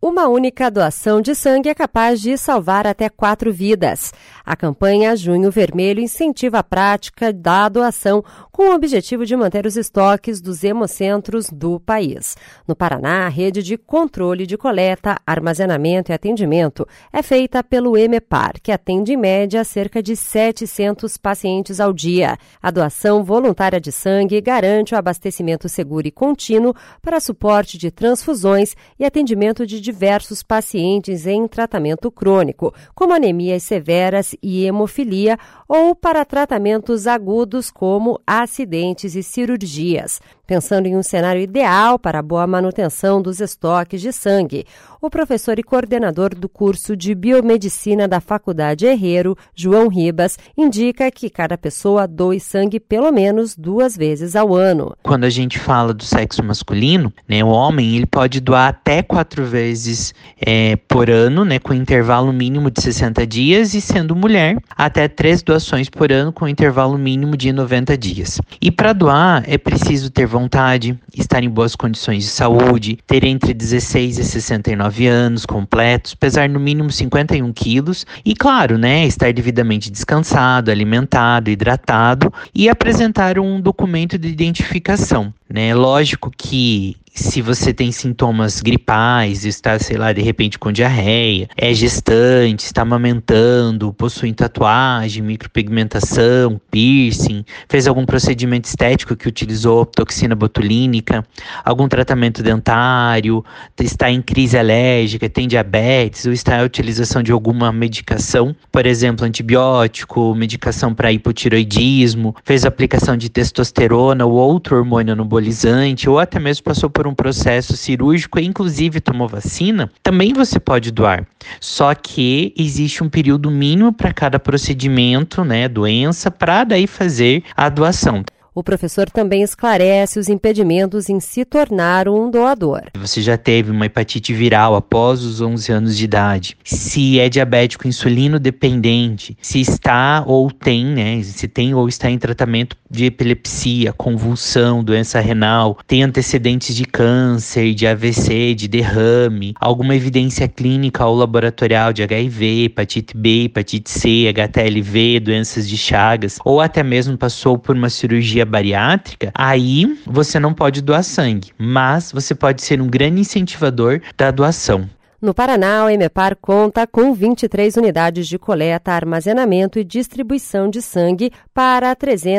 Uma única doação de sangue é capaz de salvar até 4 vidas. A campanha Junho Vermelho incentiva a prática da doação com o objetivo de manter os estoques dos hemocentros do país. No Paraná, a rede de controle de coleta, armazenamento e atendimento é feita pelo EMEPAR, que atende em média cerca de 700 pacientes ao dia. A doação voluntária de sangue garante o abastecimento seguro e contínuo para suporte de transfusões e atendimento de diversos pacientes em tratamento crônico, como anemias severas e hemofilia, ou para tratamentos agudos como acidentes e cirurgias. Pensando em um cenário ideal para a boa manutenção dos estoques de sangue, o professor e coordenador do curso de Biomedicina da Faculdade Herrero, João Ribas, indica que cada pessoa doe sangue pelo menos 2 vezes ao ano. Quando a gente fala do sexo masculino, o homem ele pode doar até 4 vezes por ano, com intervalo mínimo de 60 dias, e sendo mulher, até 3 doações por ano com intervalo mínimo de 90 dias. E para doar é preciso ter vontade, estar em boas condições de saúde, ter entre 16 e 69 anos completos, pesar no mínimo 51 quilos e, claro, estar devidamente descansado, alimentado, hidratado e apresentar um documento de identificação. Lógico que se você tem sintomas gripais, está, de repente com diarreia, é gestante, está amamentando, possui tatuagem, micropigmentação, piercing, fez algum procedimento estético que utilizou toxina botulínica, algum tratamento dentário, está em crise alérgica, tem diabetes ou está em utilização de alguma medicação, por exemplo, antibiótico, medicação para hipotiroidismo, fez aplicação de testosterona ou outro hormônio anabolizante, ou até mesmo passou por um processo cirúrgico e inclusive tomou vacina, também você pode doar. Só que existe um período mínimo para cada procedimento, doença, para daí fazer a doação. O professor também esclarece os impedimentos em se tornar um doador. Você já teve uma hepatite viral após os 11 anos de idade, se é diabético insulino dependente, se está ou tem, se tem ou está em tratamento de epilepsia, convulsão, doença renal, tem antecedentes de câncer, de AVC, de derrame, alguma evidência clínica ou laboratorial de HIV, hepatite B, hepatite C, HTLV, doenças de Chagas, ou até mesmo passou por uma cirurgia bariátrica, aí você não pode doar sangue, mas você pode ser um grande incentivador da doação. No Paraná, o EMEPAR conta com 23 unidades de coleta, armazenamento e distribuição de sangue para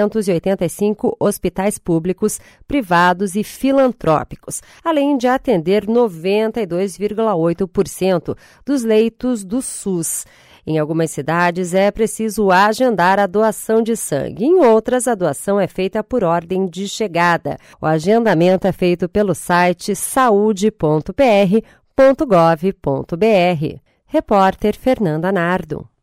385 hospitais públicos, privados e filantrópicos, além de atender 92,8% dos leitos do SUS. Em algumas cidades é preciso agendar a doação de sangue, em outras a doação é feita por ordem de chegada. O agendamento é feito pelo site saude.pr.gov.br. Repórter Fernanda Nardo.